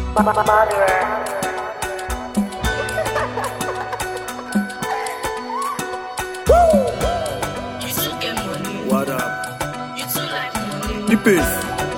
What up? The pace.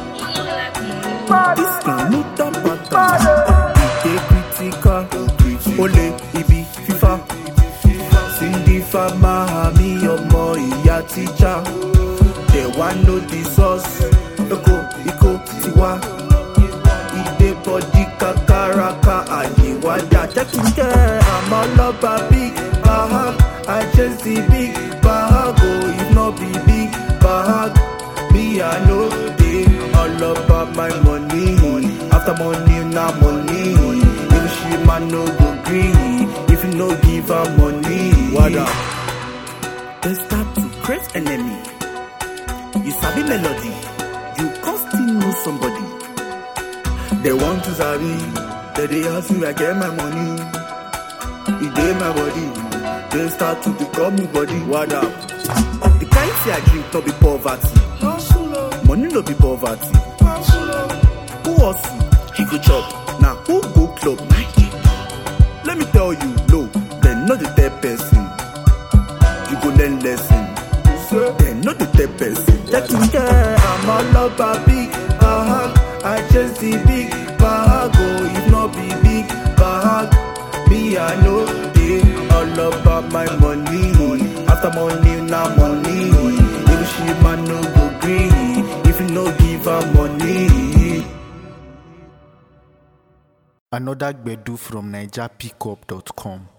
This can not a pattern. Ite critical. Ole, ibi, FIFA. Cindy Fama, Hami, Omo, Iya, teacher. They want know the source. Iko, Tiwa. Ide body, kakaraka, Ayiwada. Checking there, I'm all about big bahag. I just the big bahag. Oh, if not be big bahag, me I know they all about my money. After money, now money. If she man no go green, if you no give her money. What up? They start to create enemy. You sabi melody, you constantly know somebody. They want to sabi, they ask me I get my money. It dey my body. They start to become me body. What up? The kind say I drink no be poverty. Money no be poverty. Who hustle? He go chop. Now who go club? Let me tell you, no, they not the third person. You go learn lesson. They not the third person. Taking care, I'm all about big bahag. I just the big bahag. Oh, if not be big bahag, me I know they all about my money. After money, now money. If she man no go green, if you no give her money. Another Gbedu from NigerPickup.com.